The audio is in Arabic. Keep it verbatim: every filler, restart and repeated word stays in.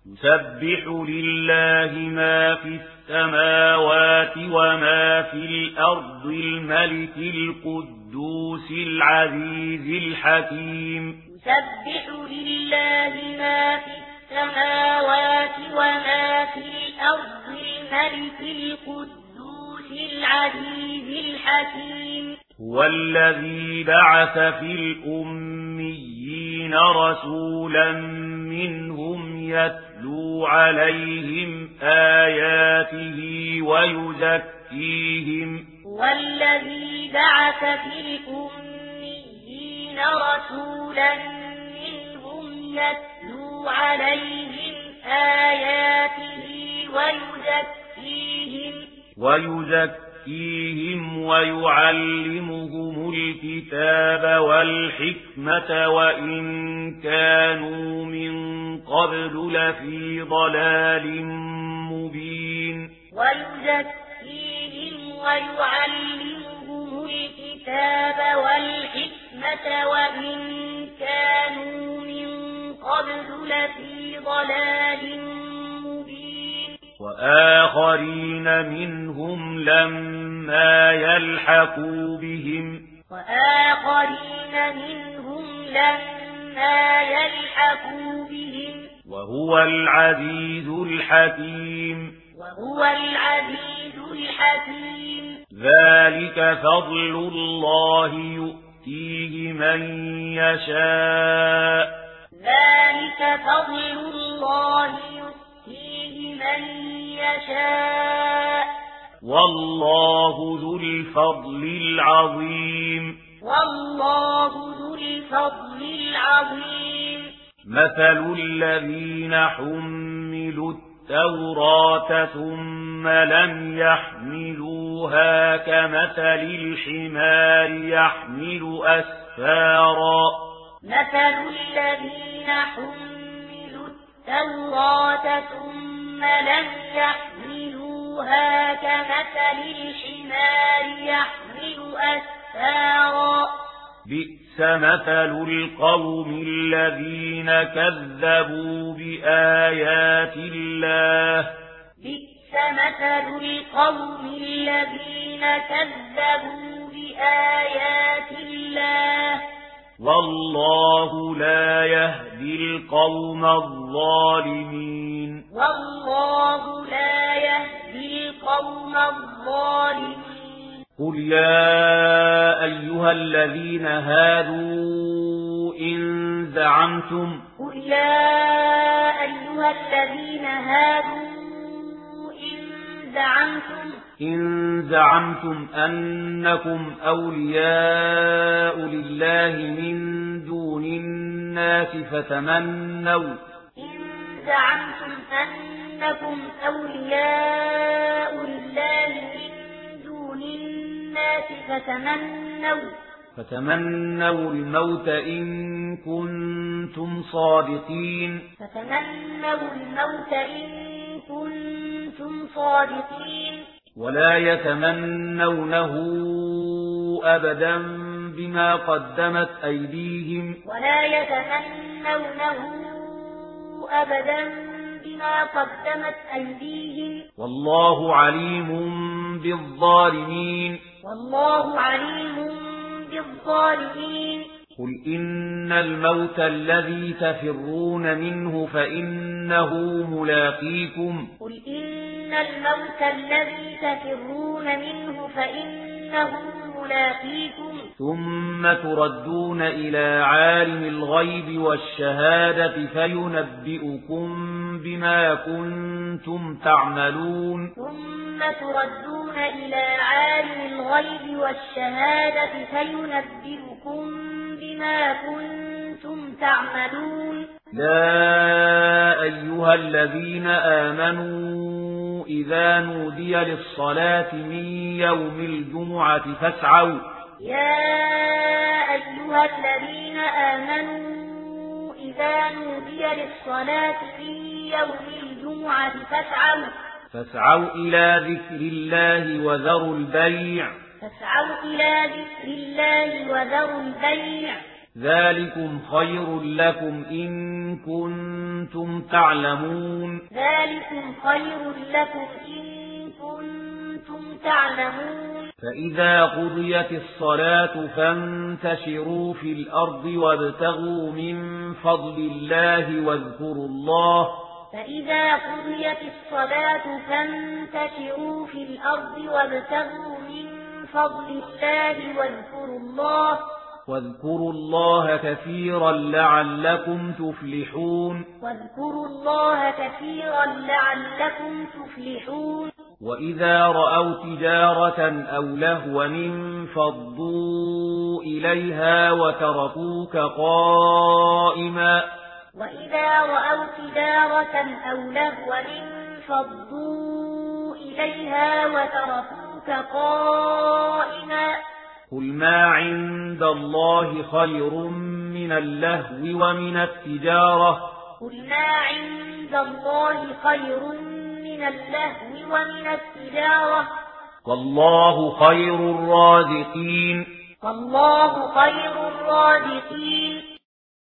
يسبح لله ما في السماوات وما في الأرض الملك القدوس العزيز الحكيم يسبح لله ما في السماوات وما في الأرض الملك القدوس العزيز الحكيم هو الذي بعث في الأميين رسولا منهم يتلو عليهم آياته ويزكيهم هو الذي بعث في الأميين رسولا منهم يتلو عليهم آياته ويزكيهم ويزكيهم ويعلمهم الكتاب والحكمة وإن كانوا من قبل لفي ضلال مبين ويزكيهم ويعلمهم الكتاب والحكمة وإن كانوا من قبل لفي ضلال مبين وآخرين منهم لما يلحقوا بهم وآخرين منهم لما يلحقوا بهم وهو العزيز الحكيم وهو العزيز الحكيم ذلك فضل الله يؤتيه من يشاء ذلك فضل الله يؤتيه من يشاء والله ذو الفضل العظيم والله ذو الفضل العظيم مثل الذين حملوا التوراة ثم لم يحملوها كمثل الحمار يحمل أسفارا مثل الذين حملوا التوراة ثم لم يحملوها كمثل الحمار يحمل أسفارا بئس مثل القوم الذين كذبوا بآيات الله بئس مثل القوم الذين كذبوا بآيات الله والله لا يهدي القوم الظالمين والله لا يهدي القوم الظالمين قل يا أيها الذين هادوا إن زعمتم قل يا أيها الذين هادوا إن زعمتم إن زعمتم أنكم أولياء لله من دون الناس فتمنوا إن زعمتم أنكم أولياء لله من دون الناس فتمنوا فتمنوا الموت إن كنتم صادقين فتمنوا الموت إن كنتم صادقين ولا يتمنونه أبدا بما قدمت أيديهم ولا يتمنونه أبدا بما قدمت أيديهم والله عليم بالظالمين والله عليم بالظالمين قل إن الموت الذي تفرون منه فإنه ملاقيكم قل إن الموت الذي تفرون منه فإنه ملاقيكم ثم تردون إلى عالم الغيب والشهادة فينبئكم بما كنتم تعملون ثم تردون إلى عالم الغيب والشهادة فينبئكم بما كنتم تعملون يا أيها الذين آمنوا إذا نودي للصلاة من يوم الجمعة فاسعوا يا أيها الذين آمنوا إذا نودي للصلاة من يوم الجمعة فاسعوا فاسعوا إلى ذكر الله وذروا البيع فاسعوا إلى ذكر الله وذروا البيع ذلكم خير لكم إن كنتم تعلمون ذلكم خير لكم إن كنتم تعلمون فإذا قضيت الصلاة فانتشروا في الأرض وابتغوا من فضل الله واذكروا الله فإذا قضيت الصلاة فانتشروا في الأرض وابتغوا من فضل الله واذكروا الله واذكروا الله كثيرا لعلكم تفلحون واذكروا الله كثيرا لعلكم تفلحون وإذا رأوا تجارة أو لهوا انفضوا إليها وتركوك قائما وإذا رأوا تجارة أو لهوا انفضوا إليها وتركوك قائما قل ما عند الله خير من اللهو ومن التجارة قل ما عند الله خير من اللهو ومن التجارة والله خير الرازقين والله خير الرازقين